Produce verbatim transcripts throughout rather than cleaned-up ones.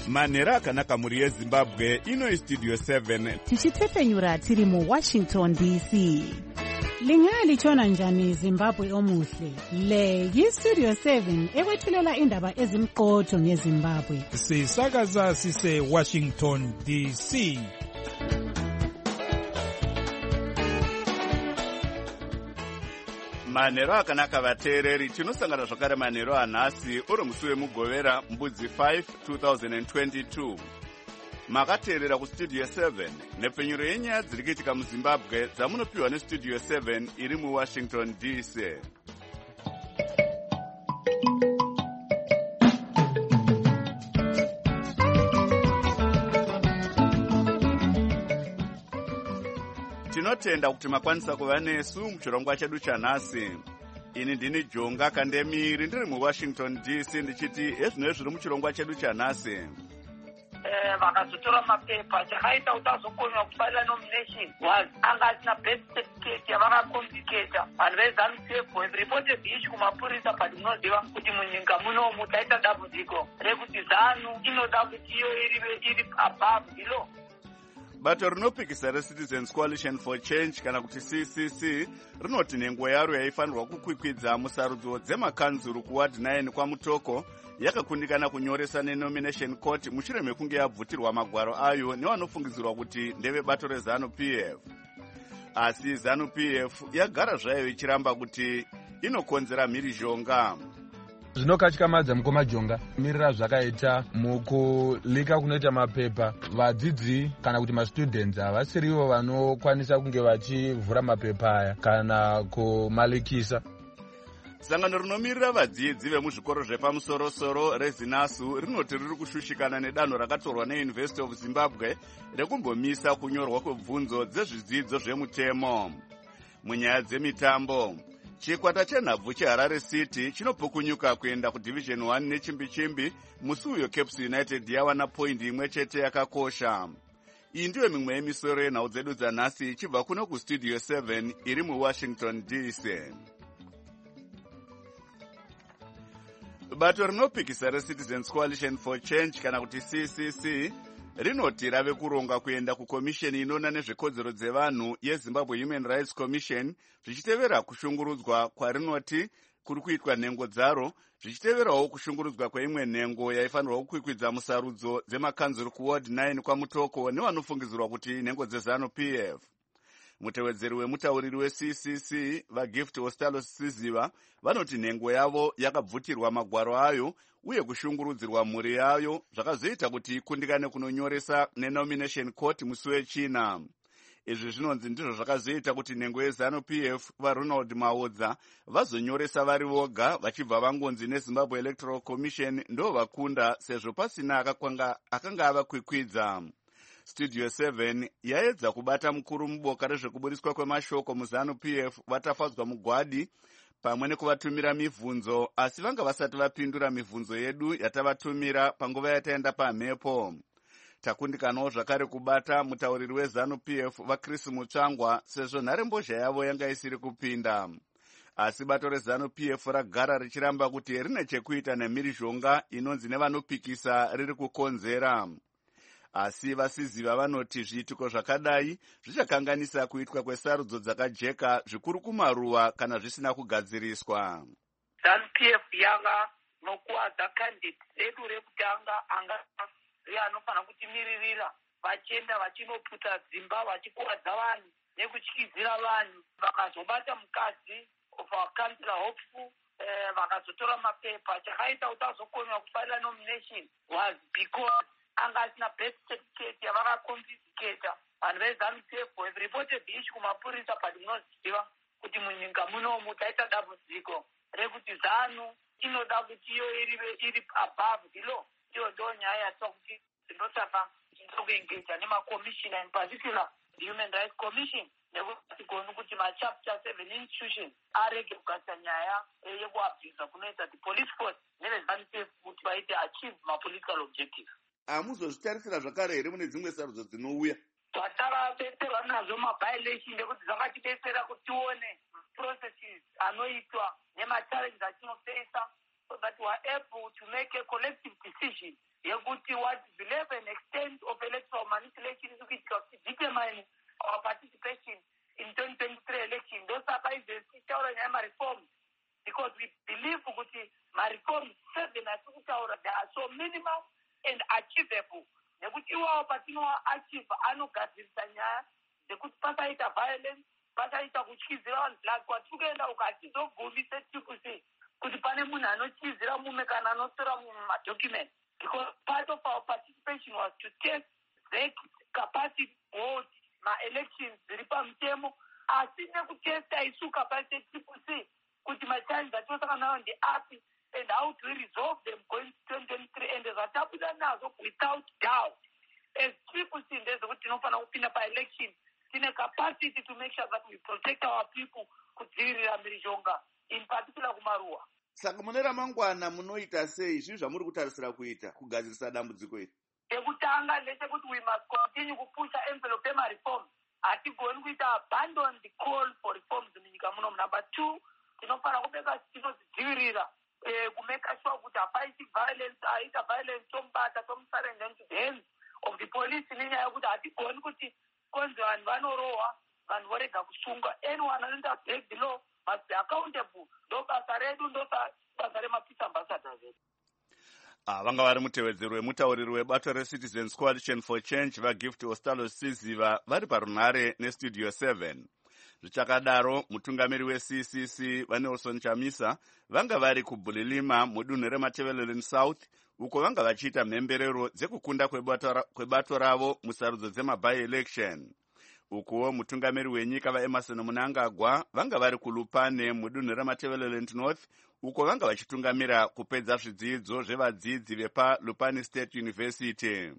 manhero akanaka mhuri yezimbabwe. Ino istudio seven tichitepfenyura tiri muwashington D C. Lingalitshona njani Zimbabwe omuhle? Le yistudio seven ekwethulela indaba ezimqotho ngeZimbabwe. Sisakaza sise Washington D C. manhero akanaka vateereri, tinosangana zvakare manhero anhasi uri musi wemugovera mbudzi five twenty twenty-two. Makateerera kustudio seven nepfenyuro yenyaya dziri kuitika muzimbabwe dzamunopiwa nestudio seven iri muwashington D C. Tinotenda kuti makwanisa kuva nesu muchirongwa chedu chanhasi. Ini ndini Jonga Kandemiri ndiri muwashington D C ndichiti ezvino zviri muchirongwa chedu chanhasi. Eh, vakazotora mapepa chakaita kuti azokonywa kufarira nomination was anga asina birth certificate yavakakomplicata vanhu vezanu-P F have reported the issue kumapurisa but munoziva kuti munyika munomu taita dambudziko rekuti zanu inoda kuti iyo iri above the law. Bato rinopikisa reCitizens Coalition for Change kana kuti C C C rinoti nhengo yaro yaifanirwa kukwikwidza musarudzo dzemakanzuru kuward nine kwaMutoko yakakundikana kunyoresa nenomination court mushure mekunge yabvutirwa magwaro ayo nevanofungidzirwa kuti ndeve bato reZanu-P F. Asi ZANU-P F yagara zvayo ichiramba kuti inokonzera mhirizhonga. Zvinokatyamadza mukoma Jonga mirira zvakaita mukulika kunoita mapepa. Vadzidzi kana kuti mastudents havasirivo vanokwanisa kunge vachivhura mapepa aya kana kumalikisa. Sangano rinomirira vadzidzi vemuzvikoro zvepamusoro-soro reZinasu rinoti riri kushushikana nedanho rakatorwa neUniversity of Zimbabwe rekumbomisa kunyorwa kwebvunzo dzezvidzidzo zvemutemo. Munyaya dzemitambo, chikwata chenhabvu cheHarare City chinopukunyuka kuenda kudivision one nechimbi-chimbi musi uyo Caps United yawana poindi imwe chete yakakosha. Iyi ndiyo mimwe yemisoro yenhau dzedu dzanhasi ichibva kuno kustudio seven iri muwashington D C. Bato rinopikisa reCitizens Coalition for Change kana kuti C C C rinoti rave kuronga kuenda kukomisheni inoona nezvekodzero dzevanhu yeZimbabwe Human Rights Commission zvichitevera kushungurudzwa kwarinoti kuri kuitwa nhengo dzaro, zvichiteverawo kushungurudzwa kweimwe nhengo yaifanirwa kukwikwidza musarudzo dzemakanzuru kuward nine kwaMutoko nevanofungidzirwa kuti nhengo dzeZanu-P F. Mutevedzeri wemutauriri weC C C vaGift Ostalo Siziva vanoti nhengo yavo yakabvutirwa magwaro ayo uye kushungurudzirwa mhuri yayo zvakazoita kuti ikundikane kunonyoresa nenomination court musi wechina. Izvi zvinonzi ndizvo zvakazoita kuti nhengo yeZanu-P F vaRonald Maodza vazonyoresa vari voga vachibva vangonzi neZimbabwe Electoral Commission ndo vakunda sezvo pasina akanga avakwikwidza. Studio seven yaedza kubata mukuru muboka rezvekuburiswa kwemashoko muZanu-P F vatafadzwa mugwadi pamwe nekuvatumira mibvunzo, asi vanga vasati vapindura mibvunzo yedu yatavatumira panguva yataenda pamhepo. Takundikanawo zvakare kubata mutauriri weZanu-P F vaChris Mutsvangwa sezvo nharembozha yavo yanga isiri kupinda. Asi bato reZanu-P F ragara richiramba kuti rine chekuita nemhirizhonga inonzi nevanopikisa riri kukonzera. Asi vasiziva vanoti zviitiko zvakadai zvichakanganisa kuitwa kwesarudzo dzakajeka zvikuru kumaruwa kana zvisina kugadziriswa. ZANU-P F yava nokuwadza candidate redu rekutanga anga anofanira kutimiririra vachienda vachinoputa dzimba vachikuwadza vanhu nekutyizira vanhu. Vakazobata mukadzi of our councillor Hopeful eh, vakazotora mapepa. Chakaita kuti azokonywa kufarira nomination was because anga asina birth certificate yavakakomplicata. Vanhu vezanu-P F have reported the issue kumapurisa but munoziva kuti munyika munomu taita dambudziko rekuti zanu inoda kuti iyo iri above the law. Iyo ndo nyaya yatwa kuti tinotaka tinokuengeja nemakomishina in particular the Human Rights Commission nekuti tigoni kuti machapter seven institutions arege kugatisa nyaya yekuabvisa kunoita the police force nevezanu-P F kuti vaite achieve mapolitical objectives. Amuzozvitarisira zvakare here mune dzimwe sarudzo dzinouya? Tatavabetserwa nazvo maviolation nekuti zvakatibetsera kuti tione processes anoitwa nemachallenges atinofesa so that we are able to make a collective decision yekuti what is the advises tichaura nyaya mareforms because we believe kuti mareforms seven atiri kutaura they are so minimal and achievable nekuti iwawo patinoachieve anogadzirisa nyaya dzekuti pasaita violence pasaita kutyizira vanhu like kwatiri kuenda uko hatizobvumi setipc kuti pane munhu anotyizira mume kana anotora mumwe madocument because part of our participation was to test the capacity board ma-elections dziri pamutemo asi nekutesta isu capacity setipc kuti machallenges atinosangana nawo ndeapi and how do we resolve them going to twenty twenty-three and zvatabuda nazo without doubt as people see ndezvekuti tinofanira kupinda pa-election tine capacity to make sure that we protect our people kudzivirira mhirizhonga in particular kumaruwa. Saka mune ramangwana munoita sei zvinhu zvamuri kutarisira kuita kugadzirisa dambudziko iri? Ekutanga ndechekuti we must continue kupusha envelope emareforms. Hatigoni kuita abandon the call for reforms munyika muno. Number two, tinofanira kubeka tinodzivirira kumeka sure kuti hapaiti violence aita violence tomubata tomusarenda into the hands of the police nenyaya yekuti hatigoni kuti konzi vanhu vanorohwa vanhu vorega kusunga. Anyone anoita break the law must be accountable. Ndo basa redu, ndo basa rema-peace ambassadors edu. Ah, vanga vari mutevedzeri wemutauriri webato reCitizens Coalition for Change vaGift Ostalo Siziva vari parunhare nestudio seven. Zvichakadaro mutungamiri weC C C vaNelson Chamisa vanga vari kuBulilima mudunhu reMatabeleland South uko vanga vachiita mhemberero dzekukunda kwebato ravo musarudzo dzema-by-election. Ukuwo mutungamiri wenyika vaEmerson Mnangagwa vanga vari kuLupane mudunhu reMatabeleland North uko vanga vachitungamira kupedza zvidzidzo zvevadzidzi vepa Lupane State University.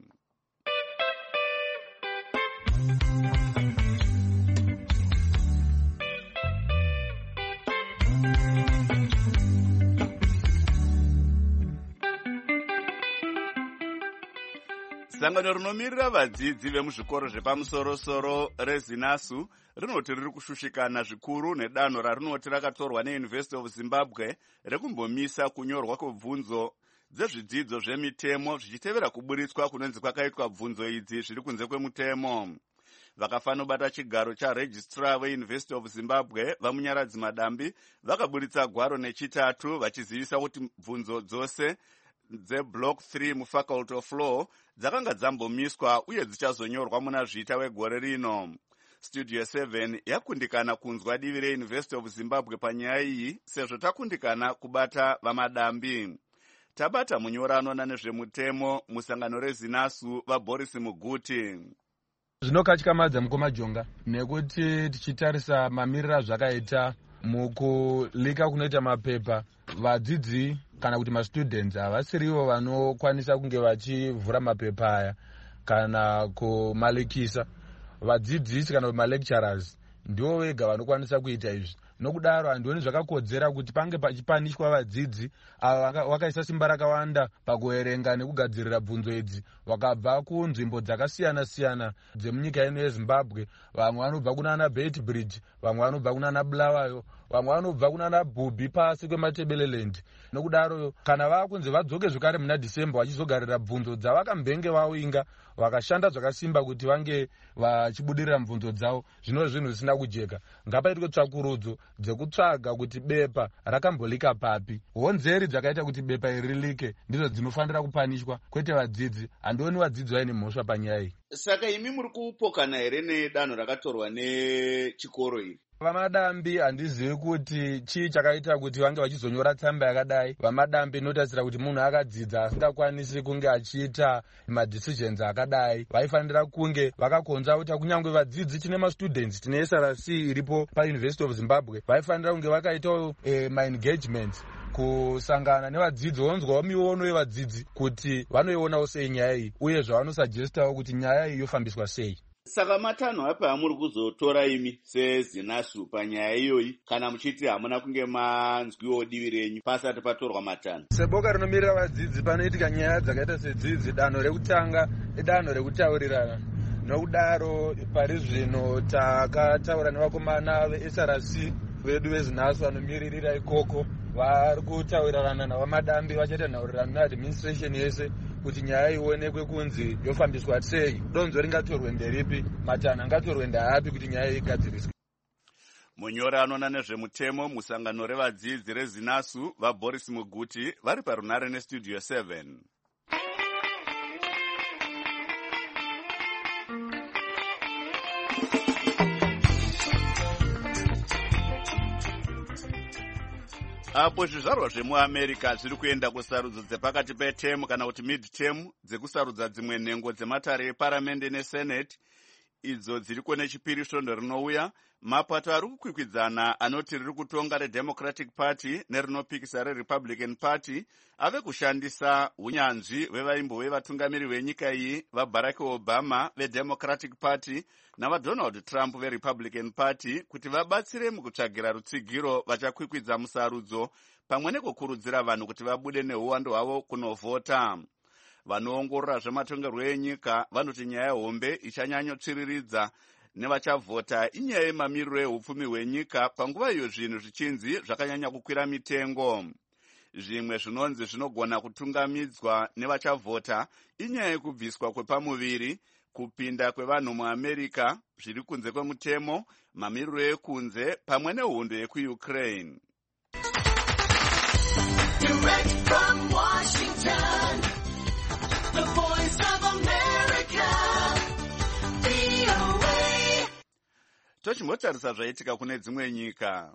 Sangano rinomirira vadzidzi vemuzvikoro zvepamusoro-soro reZinasu rinoti riri kushushikana zvikuru nedanho rarinoti rakatorwa neUniversity of Zimbabwe rekumbomisa kunyorwa kwebvunzo dzezvidzidzo zvemitemo zvichitevera kuburitswa kunonzi kwakaitwa bvunzo idzi zviri kunze kwemutemo. Vakafanobata chigaro charegistrar weUniversity of Zimbabwe vamunyaradzi Madambi vakaburitsa gwaro nechitatu vachizivisa kuti bvunzo dzose dzeblock three mufaculty of law dzakanga dzambomiswa uye dzichazonyorwa muna zvita wegore rino. Studio seven yakundikana kunzwa divi reUniversity of Zimbabwe panyaya iyi sezvo takundikana kubata vaMadambi. Tabata munyorano nanezvemutemo musangano reZinasu vaBoris Muguti. Zvinokatyamadza mukomajonga nekuti tichitarisa mamirira zvakaita mukulika kunoita mapepa vadzidzi kana kuti mastudents havasirivo vanokwanisa kunge vachivhura mapepa aya kana kumalikisa. Vadzidzisi kana malecturers ndivo vega vanokwanisa kuita izvi. Nokudaro handioni zvakakodzera kuti pange pachipanishwa vadzidzi ava vakaisa simba rakawanda pakuerenga nekugadzirira bvunzo idzi vakabva kunzvimbo dzakasiyana siyana dzemunyika ino yeZimbabwe. Vamwe vanobva kunana Beitbridge, vamwe vanobva kunana Bulawayo, vamwe vanobva kunana Bhubi pasi kweMatabeleland. Nokudaro kana vakunzi vadzoke zvakare muna December vachizogarira bvunzo dzavakambenge vawinga vakashanda zvakasimba kuti vange vachibudirira bvunzo dzavo, zvino zvinhu zvisina kujeka. Ngapaitwe tsvakurudzo dzekutsvaga kuti bepa rakambolika papi. Honzeri dzakaita kuti bepa iri rilike ndidzo dzinofanira kupanishwa, kwete vadzidzi. Handioni vadzidzi vaine mhosva panyaya iyi. Saka imi muri kupokana here nedanho rakatorwa nechikoro iri? VaMadambi handizivi kuti chii chakaita kuti vange vachizonyora tsamba yakadai. VaMadambi inotarisira kuti munhu akadzidza asingakwanisi kunge achiita madecisions akadai. Vaifanira kunge vakakonza kuti kunyange vadzidzi tine mastudents tine S R C iripo paUniversity of Zimbabwe vaifanira kunge vakaitawo eh, ma-engagements kusangana nevadzidzi vonzwawo miono yevadzidzi kuti vanoionawo sei nyaya iyi uye zvavanosugestawo kuti nyaya iyi yofambiswa sei. Saka matanho apa hamuri kuzotora imi seZinasu panyaya iyoyi kana muchiti hamuna kunge manzwiwo divi renyu pasati patorwa matanho? Seboka rinomirira vadzidzi panoitika nyaya dzakaita sedzidzi, danho rekutanga idanho rekutaurirana. Nokudaro pari zvino takataura nevakomana veS R C vedu veZinasu vanomiririra ikoko vari kutaurirana navaMadambi vachaita nhaurirano neadministration yese kuti nyaya ionekwe kunzi yofambiswa sei, donzvo ringatorwe nderipi, matanho angatorwe ndaapi kuti nyaya igadziriswe. munyori anoona nezvemutemo musangano revadzidzi rezinasu vaboris muguti vari parunare nestudio seven. Apo zvizvarwa zvemuamerica zviri kuenda kusarudzo dzepakati petemu kana kuti mid-term dzekusarudza dzimwe nhengo dzematare eparamende nesenate, idzo dziriko nechipiri svondo rinouya, mapato ari kukwikwidzana anoti riri kutonga redemocratic party nerinopikisa rerepublican party ave kushandisa unyanzvi hwevaimbove vatungamiri venyika iyi vaBarack Obama vedemocratic party navaDonald Trump verepublican party kuti vabatsire mukutsvagira rutsigiro vachakwikwidza musarudzo pamwe nekukurudzira vanhu kuti vabude neuwando hwavo kunovhota. Vanoongorora zvematongerwo enyika vanoti nyaya hombe ichanyanyotsviriridza nevachavhota inyaya yemamiriro ehupfumi hwenyika panguva iyo zvinhu zvichinzi zvakanyanya kukwira mitengo. Zvimwe zvinonzi zvinogona kutungamidzwa nevachavhota inyaya yekubviswa kwepamuviri, kupinda kwevanhu muAmerica zviri kunze kwemutemo, mamiriro ekunze pamwe nehondo yekuUkraine. Direct from Washington, the voice of America, V O A. Tochimbotarisa zvaitika kune dzimwe nyika.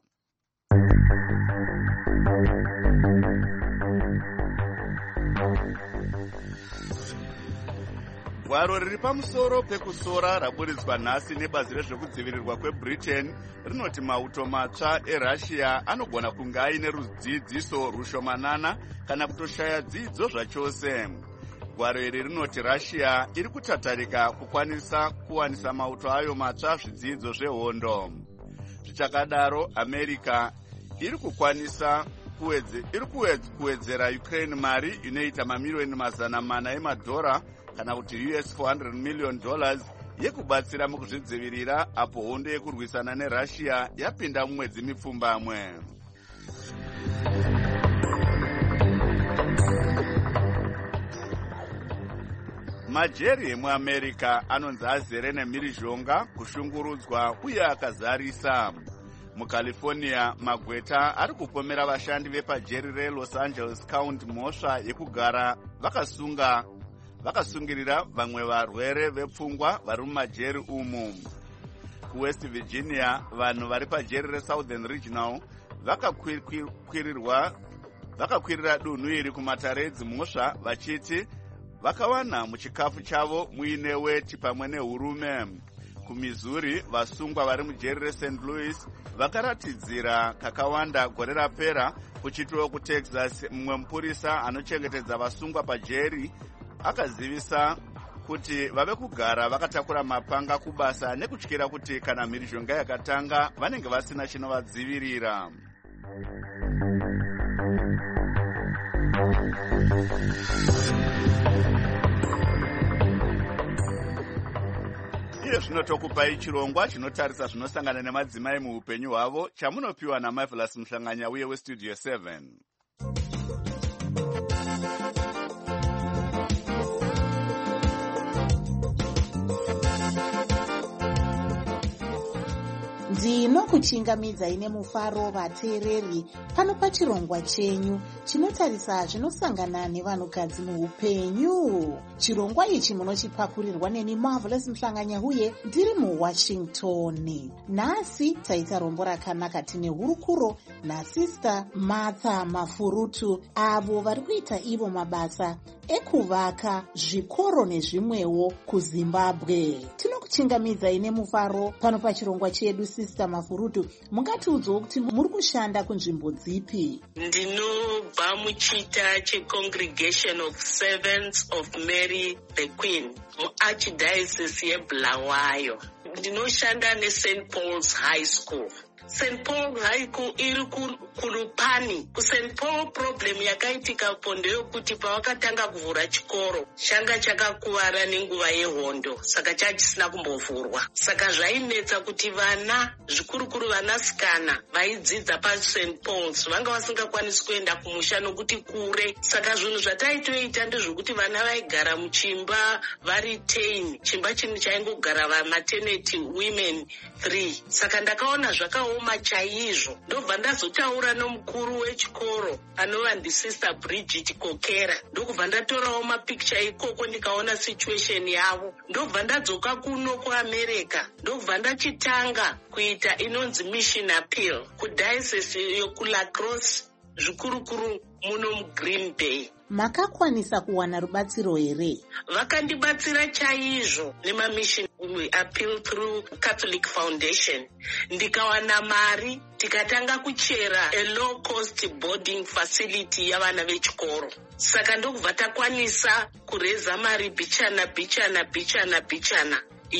Gwaro riri pamusoro pekusora raburitswa nhasi nebazi rezvekudzivirirwa kweBritain rinoti mauto matsva eRussia anogona kunge aine rudzidziso rushomanana kana kutoshaya dzidzo zvachose. Gwaro iri rinoti Russia iri kutatarika kukwanisa kuwanisa mauto ayo matsva zvidzidzo zvehondo. Zvichakadaro, America iri kukwanisa kuwedze, iri kuwedzera Ukraine mari inoita mamiliyoni mazana mana emadhora kana kuti U S four hundred million dollars yekubatsira mukuzvidzivirira apo hondo yekurwisana neRussia yapinda mumwedzi mipfumbamwe. Majeri emuAmerica anonzi azere nemhirizhonga, kushungurudzwa uye akazarisa. MuCalifornia, magweta ari kupomera vashandi vepajeri reLos Angeles County mhosva yekugara vakasunga vakasungirira vamwe varwere vepfungwa vari mumajeri umu. KuWest Virginia, vanhu vari pajeri reSouthern Regional vakakwirirwa vakakwirira dunhu iri kumatare edzimhosva vachiti vakawana muchikafu chavo muine weti pamwe nehurume. KuMissouri, vasungwa vari mujeri reSaint Louis vakaratidzira kakawanda gore rapera. Kuchitiwo kuTexas, mumwe mupurisa anochengetedza vasungwa pajeri akazivisa kuti vave kugara vakatakura mapanga kubasa nekutyira kuti kana mhirizhonga yakatanga vanenge vasina chinovadzivirira. Iyo zvinotokupai chirongwa chinotarisa zvinosangana nemadzimai muupenyu hwavo chamunopiwa naMarvelous Mhlanganya uye weStudio seven. Ndinokuchingamidzai nemufaro vateereri pano pachirongwa chenyu chinotarisa zvinosangana nevanhukadzi muupenyu. Chirongwa ichi munochipakurirwa neni Marvelous Mhlanganya uye ndiri muWashington. Nhasi taita rombo rakanaka tine hurukuro naSister Martha Mafurutu, avo vari kuita ivo mabasa ekuvaka zvikoro nezvimwewo kuZimbabwe. Tinokuchingamidzai nemufaro pano pachirongwa chedu. Sister Mafurutu, mungatiudzawo kuti muri kushanda kunzvimbo dzipi? Ndinobva muchita cheCongregation of Servants of Mary the Queen muArchdiocese yeBulawayo. Ndinoshanda neSaint Paul's High School. Saint Paul High School iri kuLupani. kuSaint Paul problem yakaitika pondo yokuti pavakatanga kuvhura chikoro changa chakakuwara nenguva yehondo, saka chachisina kumbovhurwa. Saka zvainetsa kuti vana zvikurukuru vanasikana vaidzidza paSaint Paul's vanga vasingakwanisi kuenda kumusha nokuti kure. Saka zvinhu zvataitoita ndezvokuti vana vaigara muchimba vari ten, chimba chini chaingogara va maternity women three. Saka ndakaona zvaka ndakaoma chaizvo. Ndobva ndazotaura nomukuru wechikoro anova ndiSister Bridget Kokera. Ndokubva ndatorawo mapikicha ikoko ndikaona situation yavo. Ndobva ndadzoka kuno kuAmerica. Ndobva ndachitanga kuita inonzi mission appeal kudiocese yokuLa Crosse, zvikurukuru muno muGreen Bay. Makakwanisa kuwana rubatsiro here? Vakandibatsira chaizvo nemamission appeal through Catholic Foundation. Ndikawana mari tikatanga kuchera a low cost boarding facility yavana vechikoro. Saka ndokubva takwanisa kureza mari bichana bichana bichana bichana.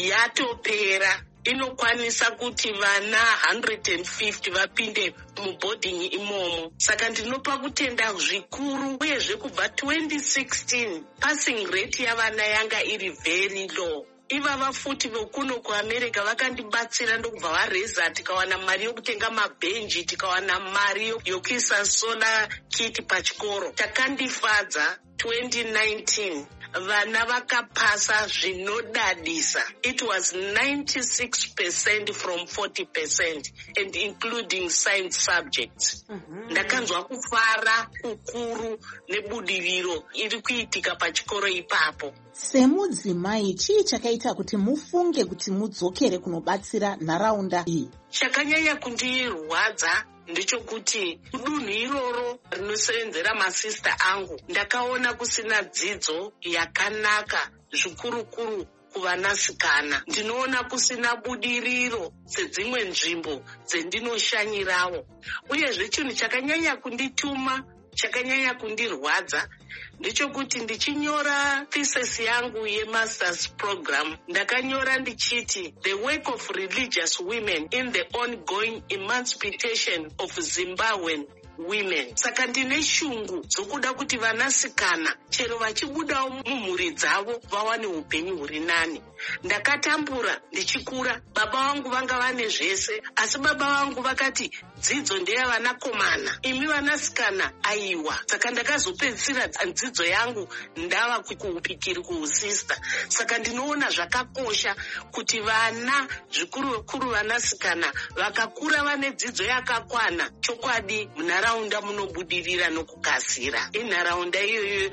Yatopera. Inokwanisa kuti vana one hundred fifty vapinde muboarding imomo. Saka ndinopa kutenda zvikuru uyezve kubva twenty sixteen passing rate yavana yanga iri very low. Ivava futi vokuno kuAmerica vakandibatsira ndokubva vareza tikawana mari yokutenga mabhenji, tikawana mari yokuisa solar kit pachikoro. Takandifadza twenty nineteen vana vakapasa zvinodadisa. It was ninety-six percent from forty percent and including science subjects. Mm-hmm. Ndakanzwa kufara kukuru nebudiriro iri kuitika pachikoro ipapo. Semudzimai, chii chakaita kuti mufunge kuti mudzokere kunobatsira nharaunda iyi? Chakanyanya kundirwadza ndichokuti dunhu iroro rinosevenzera masista angu ndakaona kusina dzidzo yakanaka zvikurukuru kuvanasikana. Ndinoona kusina budiriro sedzimwe nzvimbo dzendinoshanyirawo. Uyezve chinhu chakanyanya kundituma, chakanyanya kundirwadza ndichokuti ndichinyora thesis yangu yemasters program ndakanyora ndichiti the work of religious women in the ongoing emancipation of Zimbabwean women. Saka ndine shungu dzokuda kuti vanasikana chero vachibudawo mumhuri dzavo vawane upenyu huri nani. Ndakatambura ndichikura, baba vangu vanga vane zvese, asi baba vangu vakati dzidzo ndeyavanakomana, imi vanasikana aiwa. Saka ndakazopedzisira dzidzo yangu ndava kuupikiri kuusista. Saka ndinoona zvakakosha kuti vana zvikuru vanasikana vakakura vane dzidzo yakakwana, chokwadi munharaunda munobudirira nokukasira. Inharaunda iyoyo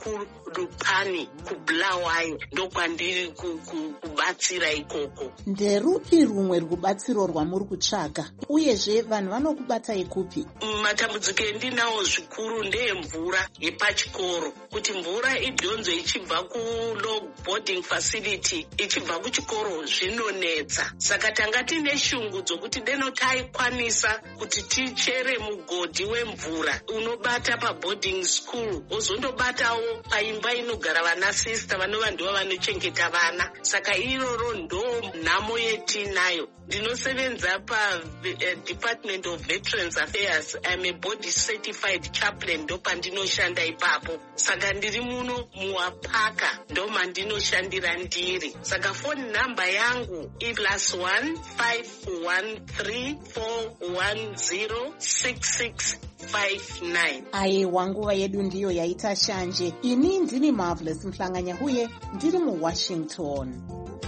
yokurupani kubulawayo ndokwandiri kubatsira ikoko. Nderupi rumwe rubatsiro rwamuri kutsvaga? Uyezve vanhu vanokubatai kupi? Matambudziko endinawo zvikuru ndeyemvura yepachikoro. Kuti mvura idhonzo ichibva kulow boarding facility ichibva kuchikoro zvinonetsa. Saka tanga tine shungu dzokuti deno taikwanisa kuti tichere mugodhi wemvura unobata paboarding school wozondobatawo paimba inogara vana sister vanova ndivo vanochengeta vana. Saka iroro ndo nhamo yetinayo. Ndinosevenza pa uh, Department of Veterans Affairs. I'm a body certified chaplain ndo pandinoshanda ipapo. Saka ndiri muno muwapaka ndo mandinoshandira ndiri. Saka phone number yangu i plus one five one three four one zero six six five nine. Aiwa, nguva yedu ndiyo yaita shanje. Ini ndini Marvelous Mhlanganyahuye, ndiri muWashington.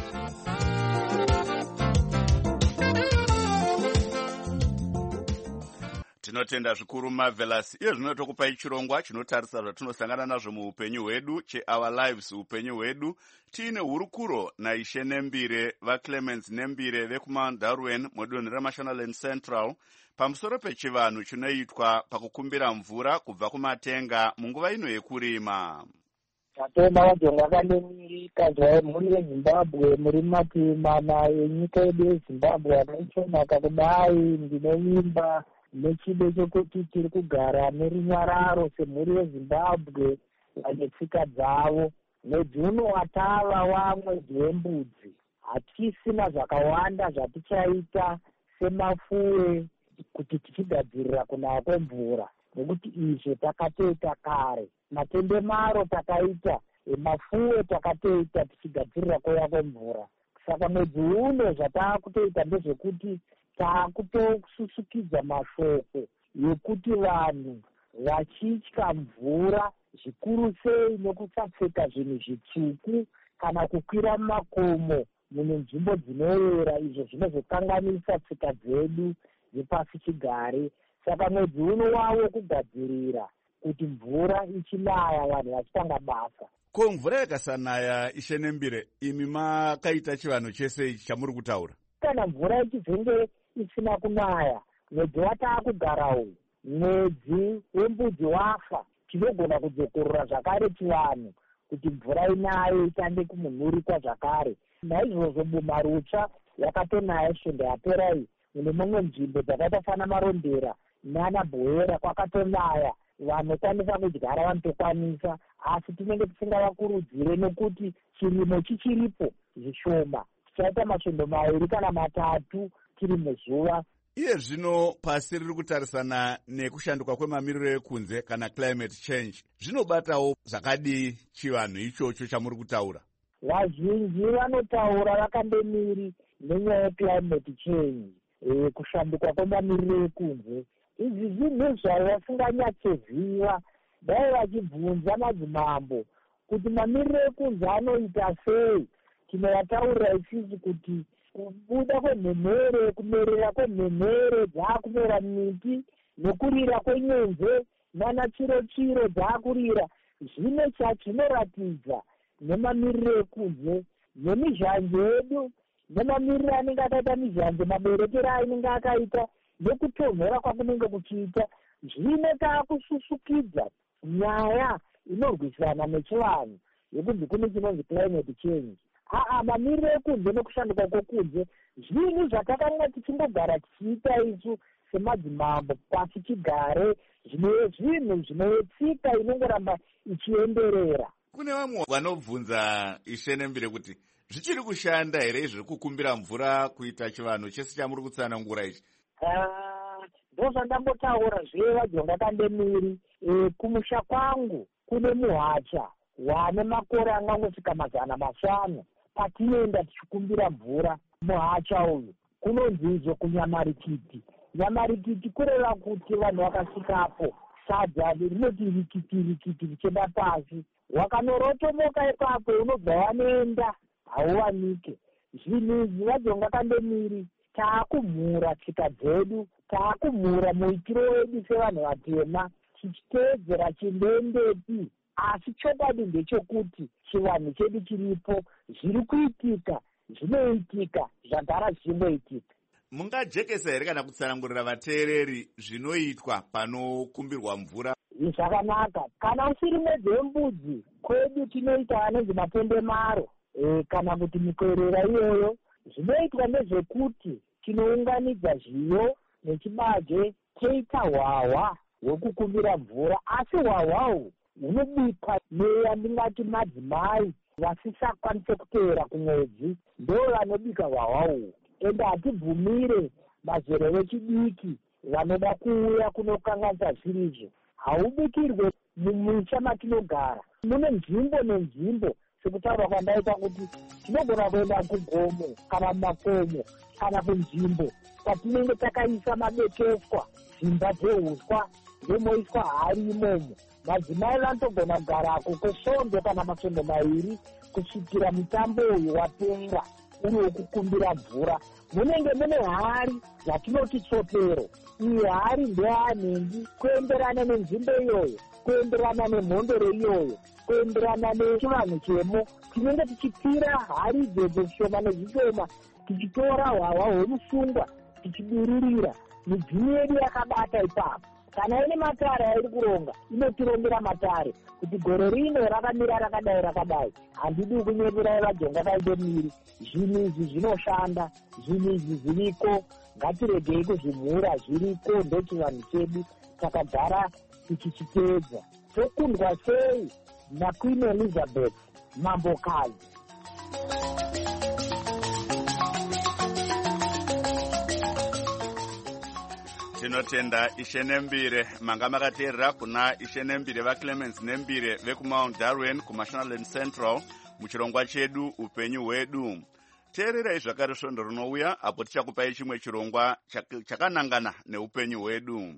Tinotenda zvikuru Marvelous. Iyo zvinotokupai chirongwa chinotarisa zvatinosangana nazvo muupenyu hwedu, cheOur Lives upenyu hwedu. Tiine hurukuro naIshe Nembire, vaClemens Nembire vekuMount Darwin mudunhu reMashonaland Central pamusoro pechivanhu chinoitwa pakukumbira mvura kubva kumatenga munguva ino yekurima. Matema wajonga kandemurika zvaye mhuri yeZimbabwe muri mativi mana enyika yedu yeZimbabwe akaisvonaka kudai. Ndinovimba nechido chokuti tiri kugara nerunyararo semhuri yeZimbabwe vane tsika dzavo. Mwedzi uno watava wamwedzi wembudzi. Hatisina zvakawanda zvatichaita semafuwe kuti tichigadzirira kunaya kwemvura, nekuti izvo takatoita kare. Matendemaro takaita, mafuwe takatoita tichigadzirira kuya kwemvura. Saka mwedzi uno zvataakutoita ndezvekuti taakutosusukidza mashoko yekuti vanhu vachitya mvura, zvikuru sei nokusapfeka zvinhu zvitsvuku kana kukwira mumakomo mune nzvimbo dzinoyera, izvo zvinozokanganisa tsika dzedu dzepasi chigare. Saka mwedzi uno wavo kugadzirira kuti mvura ichinaya vanhu vachitanga basa. Ko mvura yakasanaya Ishenembire, imi makaita chivanhu chese ichi chamuri kutaura? Kana mvura ichizenge isina kunaya, mwedzi wataakugara uyu, mwedzi wembudzi wafa, tinogona kudzokorora zvakare chivanhu kuti mvura inaye itange kumunhurikwa zvakare. Naizvozvo buma rutsva yakatonaya svende yapera iyi, mune mumwe nzvimbo dzakaita sana Marondera nana Bhoera kwakatonaya, vanokwanisa kudyara vanotokwanisa, asi tinenge tisingavakurudzire nekuti chirimo chichiripo zvishoma, tichaita masvondo mairi kana matatu tiri muzuva. Iye zvino pasi riri kutarisana nekushanduka kwemamiriro ekunze kana climate change, zvinobatawo zvakadii chivanhu ichocho chamuri kutaura? Vazhinji vanotaura vakandemiri nenyaya yeclimate change, e, kushanduka kwemamiriro ekunze. Izvi zvinhu zvavo vasinganyatsoziva, dai vachibvunza madzimambo kuti mamiriro ekunze anoita sei. Tinovataurira isisi kuti kubuda kwemhemhere, kumerera kwemhemhere dzaakumera miti, nokurira kwenyenze nana chiro chiro dzaakurira, zvine chachinoratidza nemamiriro ekunze, nemizhanje yedu, nemamiriro anenge akaita mizhanje, maberekero ainenge akaita, nekutonhora kwakunenge kuchiita, zvine taakususukidza nyaya inorwisana nechivanhu yekunzi kune chinonzi climate change. Aa, mamiriro ekunze nekushanduka kwekunze zvinhu zvatakanga tichingogara tichiita isu semadzimambo pasi chigare, zvine zvinhu zvinotsika inongoramba ichienderera. Kune vamwe vanobvunza Ishenembire kuti zvichiri kushanda here zviri kukumbira mvura kuita chivanhu chese chamuri kutsanangura ichi? Ndo zvandambotaura zve Vajonga Kandemiri. E, kumusha kwangu kune muhacha wane makore angangosvika mazana mashanu. Patinoenda tichikumbira mvura muhacha uyu kunonzi izvo kunyamarikiti. Nyamarikiti kureva kuti vanhu vakasvikapo sadza rinoti rikiti rikiti richienda pasi, wakanorotomoka ipapo unobva wanoenda hauwanike. Zvinhu izvi Vajonga Kandemiri taakumhura tsika dzedu, taakumhura muitiro wedu sevanhu vatema, tichiteedzera chindeendepi. Asi chokwadi ndechekuti chivanhu chedu chiripo, zviri kuitika zvinoitika zvagara zvichingoitika. Mungajekesa here kana kutsanangurira vateereri zvinoitwa panokumbirwa mvura? Zvakanaka. Kana usiri mwedzi wembudzi, kwedu tinoita anonzi mapendemaro, e, kana kuti mikwerera iyoyo. Zvinoitwa ndezvekuti tinounganidza zviyo nechibaje toita hwahwa hwekukumbira mvura, asi hwahwahu hunobikwa neyandingati madzimai vasisakwanise kuteera kumwedzi, ndo vanobika hwahwahu. Ende hatibvumire mazero vechidiki vanoda kuuya kunokanganisa zvirizvo. Haubikirwe mumusha matinogara, mune nzvimbo nenzvimbo, sekutaura kwandaita kuti tinogona kuenda kugomo kana makomo kana kunzvimbo kwatinenge takaisa mabekeswa, dzimba dzeuswa, ndemoiswa hari imomo. Madzimai vanotogona kugarako kwesvondo kana masvondo mairi kusvikira mutambo uyu wapera uri wekukumbira mvura. Munenge mune hari yatinoti tsotero. Iyi hari ndeyanhingi kuenderana nenzvimbo iyoyo, kuenderana nemhondoro iyoyo, kuenderana nechivanhu chemo. Tinenge tichipira hari idzodzo zvishoma nezvishoma, tichitora hwahwa hwemusungwa tichidururira. Midziyo yedu yakabata ipapo. Kana ine matare airi kuronga, inotirongera matare kuti gore rino rakamira rakadai rakadai. Handidi kunyeperai Vajonga Kandemiri. Zvinhu izvi zvinoshanda, zvinhu izvi zviriko, ngatiregei kuzvimhura, zviriko ndochivanhu chedu takagara tichichiteedza. Tokundwa sei naQueen Elizabeth mambokazi. Tinotenda Ishenembire. Manga makateerera kuna Ishenembire vaClemens Nembire vekumount Darwin kuMashonaland Central muchirongwa chedu upenyu hwedu. Teererai zvakare svondo rinouya apo tichakupai chimwe chirongwa chakanangana neupenyu hwedu.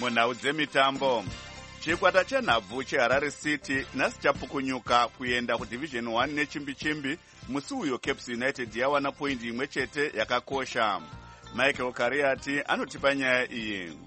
munhau dzemitambo. Chikwata chenhabvu cheHarare City nhasi chapukunyuka kuenda kudivision one nechimbi-chimbi. Musi uyo Caps United yawana poindi imwe chete yakakosha. Michael Kariati anotipa nyaya iyi.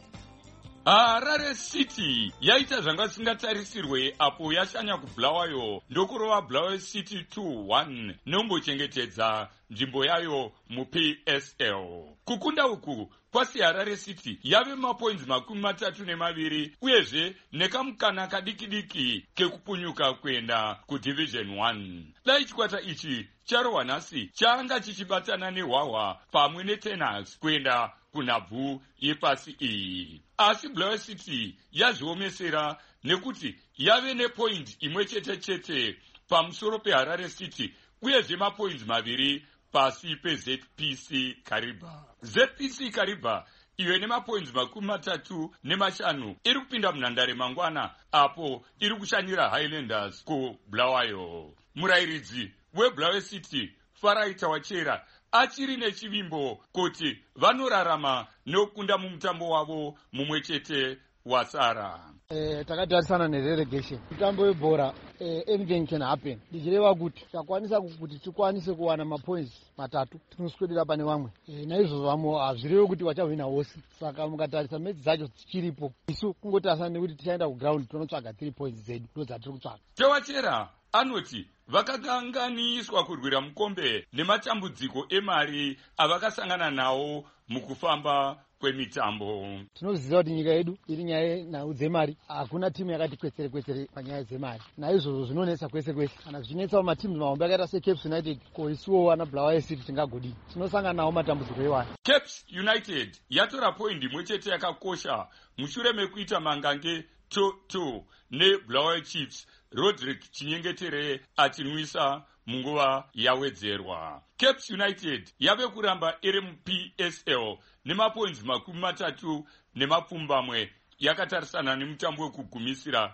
Harare City yaita zvanga zvisingatarisirwe apo yashanya kuBulawayo ndokurova Bulawayo City two one nekumbochengetedza nzvimbo yayo muP S L. Kukunda uku kwasi Harare City yave mapoints makumi matatu nemaviri uyezve nekamukana kadiki-diki kekupunyuka kuenda kudivision one. Dai chikwata ichi charohwa nhasi changa chichibatana nehwahwa pamwe neTenhas kuenda kunhabvu yepasi iyi. Asi Bulawayo City yazviomesera nekuti yave nepoint imwe chete chete pamusoro peHarare City uyezve mapoints maviri pasi peZ P C Kariba. Z P C Kariba iyo nemapoints makumi matatu nemashanu iri kupinda munhandare mangwana apo iri kushanyira Highlanders kuBulawayo. Murairidzi weBulawayo City Faraita Wachera achiri nechivimbo kuti vanorarama nokunda mumutambo wavo mumwe chete wasara. Eh, takatarisana nerelegation. Mutambo webhora eh, anything can happen. Ndichireva kuti takwanisa kuti tikwanise kuwana mapoints matatu tinoswedera pane vamwe. Eh, naizvo vamwe hazvirevi kuti vachahwina wose. Saka mukatarisa mechi dzacho dzichiripo. Isu kungotarisa nekuti tichaenda kuground tonotsvaga three points zedu ndodzatiri kutsvaga. Tewachera anoti vakakanganiswa kurwira mukombe nematambudziko emari avakasangana nawo mukufamba kwemitambo. Tinoziva kuti nyika yedu iri nyaya yenhau dzemari, hakuna timu yakati kwetsere kwetsere panyaya dzemari. Naizvozvo zvinonetsa kwese kwese. Kana zvichinetsa matimu mahombe akaita seCaps United ko isuwo wana Bulawayo City tingagodini. Tinosangana nawo matambudziko ewani. Caps United yatora point imwe chete yakakosha mushure mekuita mangange two two neBulawayo Chiefs. Roderick Chinyengetere achinwisa munguva yawedzerwa. Caps United yave kuramba iri muP S L nemapoints makumi matatu nemapfumbamwe yakatarisana nemutambo wekugumisira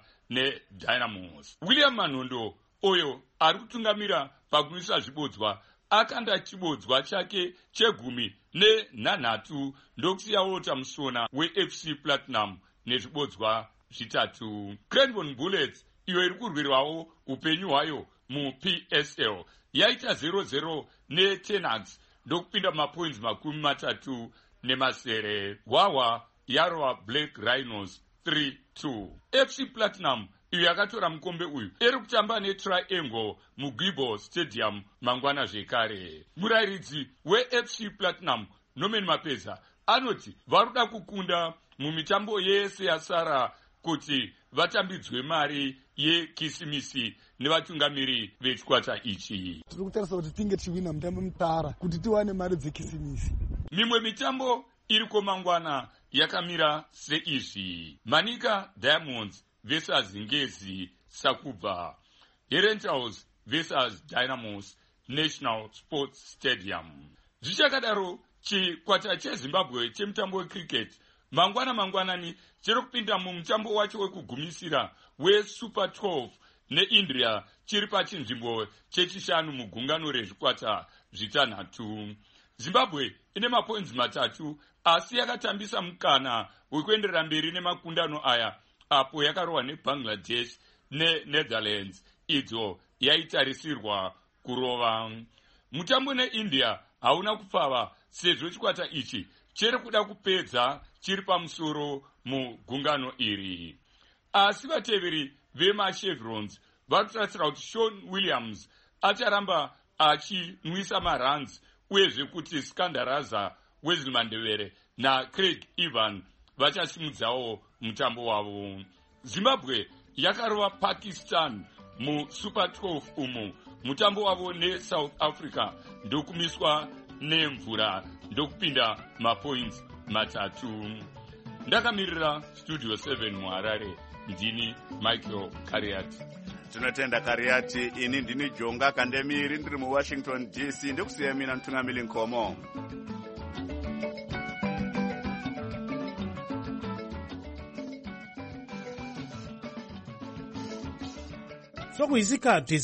neDynamos. William Manondo oyo ari kutungamira pakunwisa zvibodzwa akanda chibodzwa chake chegumi nenhanhatu ndokusiyawo tamusona weF C Platinum nezvibodzwa zvitatu. Cranbourne Bullets iyo iri kurwirwawo upenyu hwayo muP S L yaita zero zero neTenhas ndokupinda mapoints makumi matatu nemasere. Hwahwa yarova Black Rhinos three two. F C Platinum iyo yakatora mukombe uyu iri kutamba neTriangle muGuibo Stadium mangwana zvekare. Murairidzi weF C Platinum Norman Mapeza anoti varuda kukunda mumitambo yese yasara kuti vatambidzwe mari yekisimisi nevatungamiri vechikwata ichi. Tiri kutarisa kuti tinge tichivina mutambo mutara kuti tiwane mari dzekisimisi. Mimwe mitambo iri komangwana yakamira seizvi: Manika Diamonds versus Ngezi Sakubva, Herentals versus Dynamos National Sports Stadium. Zvichakadaro, chikwata cheZimbabwe chemutambo wecricket mangwana mangwanani chiri kupinda mumutambo wacho wekugumisira weSuper twelve neIndia chiri pachinzvimbo chechishanu mugungano rezvikwata zvitanhatu. Zimbabwe ine mapoints matatu asi yakatambisa mukana wekuenderera mberi nemakundano aya apo yakarohwa neBangladesh neNetherlands idzo yaitarisirwa kurova. Mutambo neIndia hauna kupfava sezvo chikwata ichi chiri kuda kupedza chiri pamusoro mugungano iri. Asi vateveri vemachevrons vari kutarisira kuti Sean Williams acharamba achinwisa maruns uyezve kuti Skandaraza Wesley Mandevere naCraig Evan vachasimudzawo mutambo wavo. Zimbabwe yakarova Pakistan muSuper twelve umu mutambo wavo neSouth Africa ndokumiswa nemvura ndokupinda mapoints matatu. Ndakamirira Studio seven muHarare, ndini Michael Kariati. Tinotenda Kariati. Ini ndini Jonga Kandemiri ndiri muWashington D C ndikusiya mina Mtungamili Nkomo. Sokuyisikhathi